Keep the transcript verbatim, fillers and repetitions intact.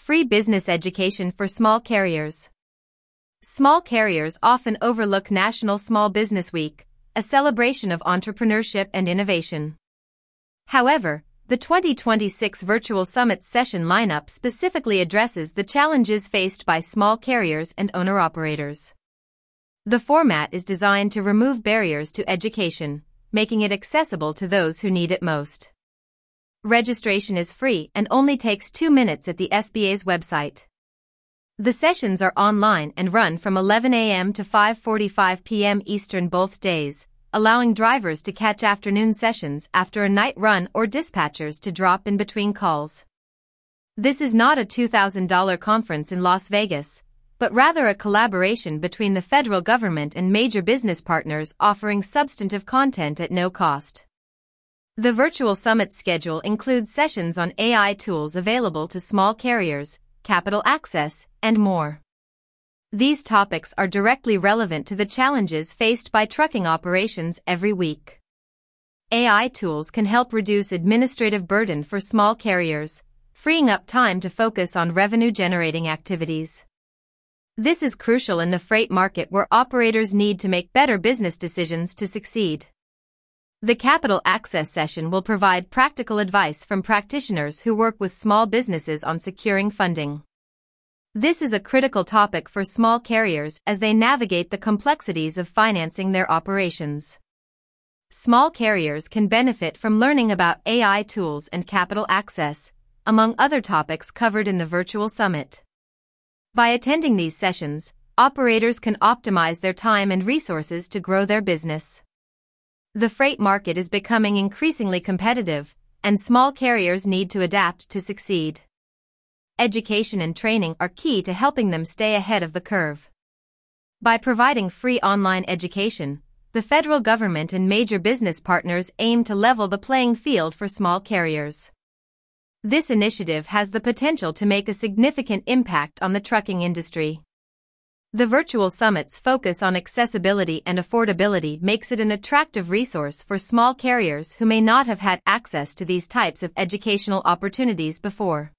Free business education for small carriers. Small carriers often overlook National Small Business Week, a celebration of entrepreneurship and innovation. However, the twenty twenty-six Virtual Summit session lineup specifically addresses the challenges faced by small carriers and owner-operators. The format is designed to remove barriers to education, making it accessible to those who need it most. Registration is free and only takes two minutes at the S B A's website. The sessions are online and run from eleven a m to five forty-five p m Eastern both days, allowing drivers to catch afternoon sessions after a night run or dispatchers to drop in between calls. This is not a two thousand dollars conference in Las Vegas, but rather a collaboration between the federal government and major business partners offering substantive content at no cost. The Virtual Summit schedule includes sessions on A I tools available to small carriers, capital access, and more. These topics are directly relevant to the challenges faced by trucking operations every week. A I tools can help reduce administrative burden for small carriers, freeing up time to focus on revenue-generating activities. This is crucial in the freight market where operators need to make better business decisions to succeed. The Capital Access session will provide practical advice from practitioners who work with small businesses on securing funding. This is a critical topic for small carriers as they navigate the complexities of financing their operations. Small carriers can benefit from learning about A I tools and capital access, among other topics covered in the Virtual Summit. By attending these sessions, operators can optimize their time and resources to grow their business. The freight market is becoming increasingly competitive, and small carriers need to adapt to succeed. Education and training are key to helping them stay ahead of the curve. By providing free online education, the federal government and major business partners aim to level the playing field for small carriers. This initiative has the potential to make a significant impact on the trucking industry. The Virtual Summit's focus on accessibility and affordability makes it an attractive resource for small carriers who may not have had access to these types of educational opportunities before.